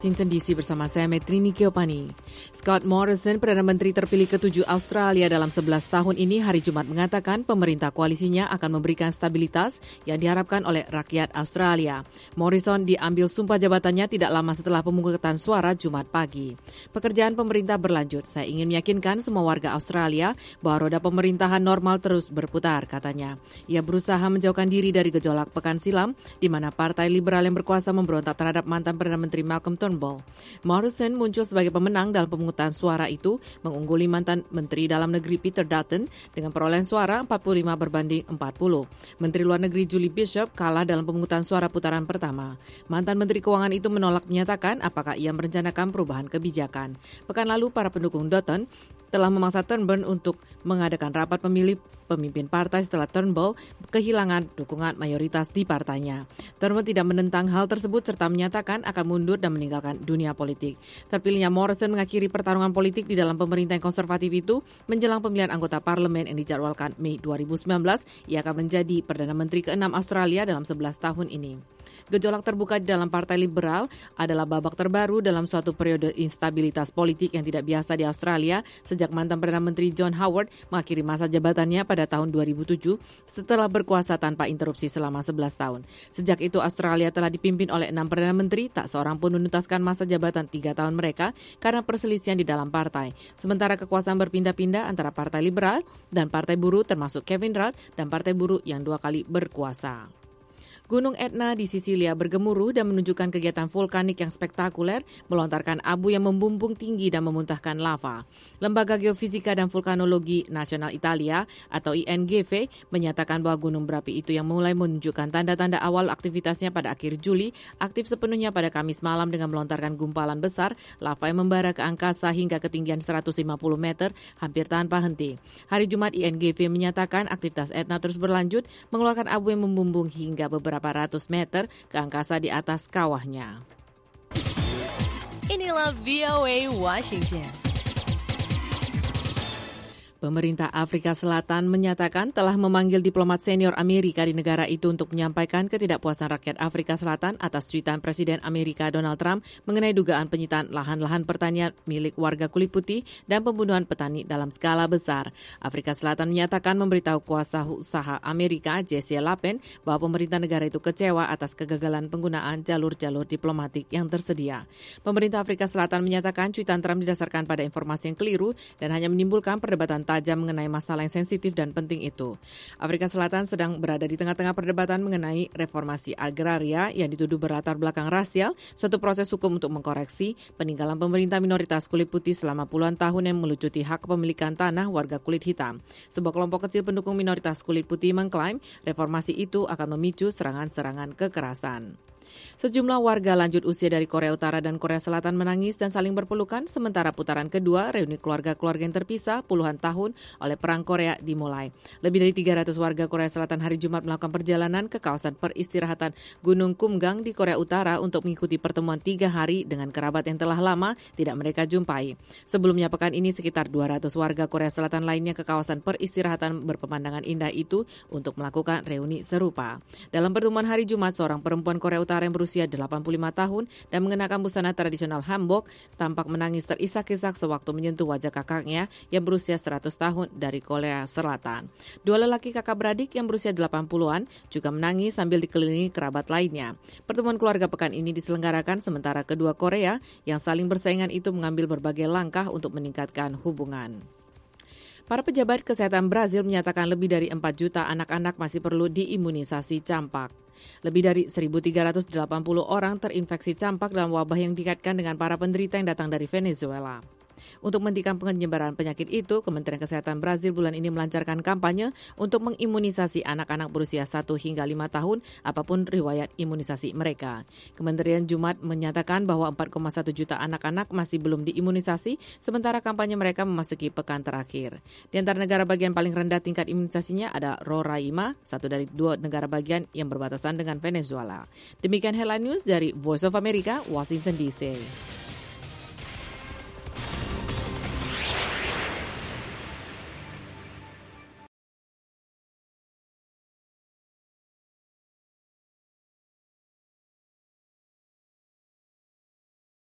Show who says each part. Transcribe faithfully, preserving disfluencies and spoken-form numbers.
Speaker 1: Washington D C bersama saya Metrini Kiopani. Scott Morrison, Perdana Menteri terpilih ketujuh Australia dalam sebelas tahun ini, hari Jumat mengatakan pemerintah koalisinya akan memberikan stabilitas yang diharapkan oleh rakyat Australia. Morrison diambil sumpah jabatannya tidak lama setelah pemungutan suara Jumat pagi. Pekerjaan pemerintah berlanjut. Saya ingin meyakinkan semua warga Australia bahwa roda pemerintahan normal terus berputar, katanya. Ia berusaha menjauhkan diri dari gejolak pekan silam, di mana Partai Liberal yang berkuasa memberontak terhadap mantan Perdana Menteri Malcolm Turnbull. Morrison muncul sebagai pemenang dalam pemungutan suara itu, mengungguli mantan Menteri Dalam Negeri Peter Dutton dengan perolehan suara empat puluh lima berbanding empat puluh. Menteri Luar Negeri Julie Bishop kalah dalam pemungutan suara putaran pertama. Mantan Menteri Keuangan itu menolak menyatakan apakah ia merencanakan perubahan kebijakan. Pekan lalu, para pendukung Dutton telah memaksa Turnbull untuk mengadakan rapat pemilih pemimpin partai setelah Turnbull kehilangan dukungan mayoritas di partainya. Turnbull tidak menentang hal tersebut serta menyatakan akan mundur dan meninggalkan dunia politik. Terpilihnya Morrison mengakhiri pertarungan politik di dalam pemerintah yang konservatif itu menjelang pemilihan anggota parlemen yang dijadwalkan Mei dua ribu sembilan belas. Ia akan menjadi Perdana Menteri keenam Australia dalam sebelas tahun ini. Gejolak terbuka di dalam Partai Liberal adalah babak terbaru dalam suatu periode instabilitas politik yang tidak biasa di Australia sejak mantan Perdana Menteri John Howard mengakhiri masa jabatannya pada tahun dua ribu tujuh setelah berkuasa tanpa interupsi selama sebelas tahun. Sejak itu Australia telah dipimpin oleh enam Perdana Menteri, tak seorang pun menuntaskan masa jabatan tiga tahun mereka karena perselisihan di dalam partai. Sementara kekuasaan berpindah-pindah antara Partai Liberal dan Partai Buruh termasuk Kevin Rudd dan Partai Buruh yang dua kali berkuasa. Gunung Etna di Sisilia bergemuruh dan menunjukkan kegiatan vulkanik yang spektakuler, melontarkan abu yang membumbung tinggi dan memuntahkan lava. Lembaga Geofisika dan Vulkanologi Nasional Italia atau I N G V menyatakan bahwa gunung berapi itu yang mulai menunjukkan tanda-tanda awal aktivitasnya pada akhir Juli, aktif sepenuhnya pada Kamis malam dengan melontarkan gumpalan besar lava yang membara ke angkasa hingga ketinggian seratus lima puluh meter, hampir tanpa henti. Hari Jumat I N G V menyatakan aktivitas Etna terus berlanjut, mengeluarkan abu yang membumbung hingga beberapa ratus meter ke angkasa di atas kawahnya.
Speaker 2: Inilah V O A Washington.
Speaker 1: Pemerintah Afrika Selatan menyatakan telah memanggil diplomat senior Amerika di negara itu untuk menyampaikan ketidakpuasan rakyat Afrika Selatan atas cuitan Presiden Amerika Donald Trump mengenai dugaan penyitaan lahan-lahan pertanian milik warga kulit putih dan pembunuhan petani dalam skala besar. Afrika Selatan menyatakan memberitahu kuasa usaha Amerika Jesse Lapen bahwa pemerintah negara itu kecewa atas kegagalan penggunaan jalur-jalur diplomatik yang tersedia. Pemerintah Afrika Selatan menyatakan cuitan Trump didasarkan pada informasi yang keliru dan hanya menimbulkan perdebatan tajam mengenai masalah yang sensitif dan penting itu. Afrika Selatan sedang berada di tengah-tengah perdebatan mengenai reformasi agraria yang dituduh berlatar belakang rasial, suatu proses hukum untuk mengkoreksi peninggalan pemerintah minoritas kulit putih selama puluhan tahun yang melucuti hak kepemilikan tanah warga kulit hitam. Sebuah kelompok kecil pendukung minoritas kulit putih mengklaim reformasi itu akan memicu serangan-serangan kekerasan. Sejumlah warga lanjut usia dari Korea Utara dan Korea Selatan menangis dan saling berpelukan sementara putaran kedua reuni keluarga-keluarga yang terpisah puluhan tahun oleh Perang Korea dimulai. Lebih dari tiga ratus warga Korea Selatan hari Jumat melakukan perjalanan ke kawasan peristirahatan Gunung Kumgang di Korea Utara untuk mengikuti pertemuan tiga hari dengan kerabat yang telah lama tidak mereka jumpai. Sebelumnya pekan ini sekitar dua ratus warga Korea Selatan lainnya ke kawasan peristirahatan berpemandangan indah itu untuk melakukan reuni serupa. Dalam pertemuan hari Jumat, seorang perempuan Korea Utara yang berusia delapan puluh lima tahun dan mengenakan busana tradisional hanbok tampak menangis terisak-isak sewaktu menyentuh wajah kakaknya yang berusia seratus tahun dari Korea Selatan. Dua lelaki kakak beradik yang berusia delapan puluhan juga menangis sambil dikelilingi kerabat lainnya. Pertemuan keluarga pekan ini diselenggarakan sementara kedua Korea yang saling bersaingan itu mengambil berbagai langkah untuk meningkatkan hubungan. Para pejabat kesehatan Brazil menyatakan lebih dari empat juta anak-anak masih perlu diimunisasi campak. Lebih dari seribu tiga ratus delapan puluh orang terinfeksi campak dalam wabah yang dikaitkan dengan para penderita yang datang dari Venezuela. Untuk menghentikan penyebaran penyakit itu, Kementerian Kesehatan Brazil bulan ini melancarkan kampanye untuk mengimunisasi anak-anak berusia satu hingga lima tahun apapun riwayat imunisasi mereka. Kementerian Jumat menyatakan bahwa empat koma satu juta anak-anak masih belum diimunisasi, sementara kampanye mereka memasuki pekan terakhir. Di antara negara bagian paling rendah tingkat imunisasinya ada Roraima, satu dari dua negara bagian yang berbatasan dengan Venezuela. Demikian Headline News dari Voice of America, Washington D C.